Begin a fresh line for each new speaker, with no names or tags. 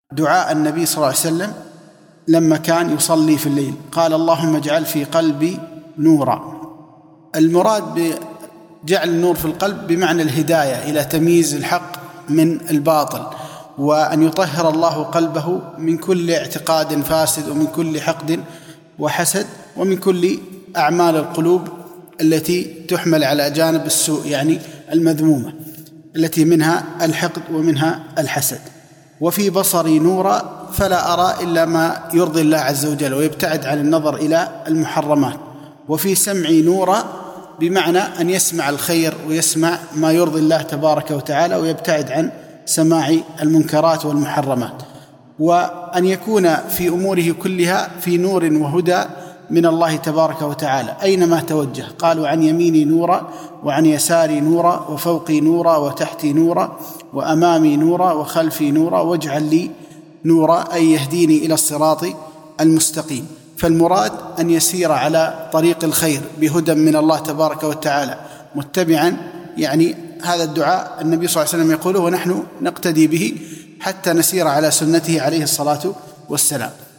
دعاء النبي صلى الله عليه وسلم لما كان يصلي في الليل، قال: اللهم اجعل في قلبي نورا. المراد بجعل النور في القلب بمعنى الهداية إلى تمييز الحق من الباطل، وأن يطهر الله قلبه من كل اعتقاد فاسد، ومن كل حقد وحسد، ومن كل أعمال القلوب التي تحمل على جانب السوء، يعني المذمومة، التي منها الحقد ومنها الحسد. وفي بصري نورا فلا أرى إلا ما يرضي الله عز وجل، ويبتعد عن النظر إلى المحرمات. وفي سمعي نورا بمعنى أن يسمع الخير ويسمع ما يرضي الله تبارك وتعالى، ويبتعد عن سماع المنكرات والمحرمات. وأن يكون في أموره كلها في نور وهدى من الله تبارك وتعالى أينما توجه. قالوا: عن يميني نورا، وعن يساري نورا، وفوقي نورا، وتحتي نورا، وأمامي نورا، وخلفي نورا، واجعل لي نورا، أي يهديني إلى الصراط المستقيم. فالمراد أن يسير على طريق الخير بهدى من الله تبارك وتعالى، متبعا يعني هذا الدعاء النبي صلى الله عليه وسلم يقوله، ونحن نقتدي به حتى نسير على سنته عليه الصلاة والسلام.